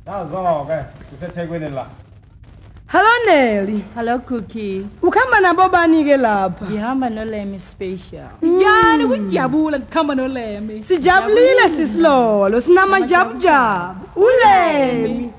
Nazo-ke useThekwini la. Hello Nelly. Hello Cookie. Ukhamba nabo bani-ke lapha? Ngihamba noLemi special. Yani kujabula ngikhamba noLemi. Sijabulile sisilolo, sinamajabujabu. uLemi.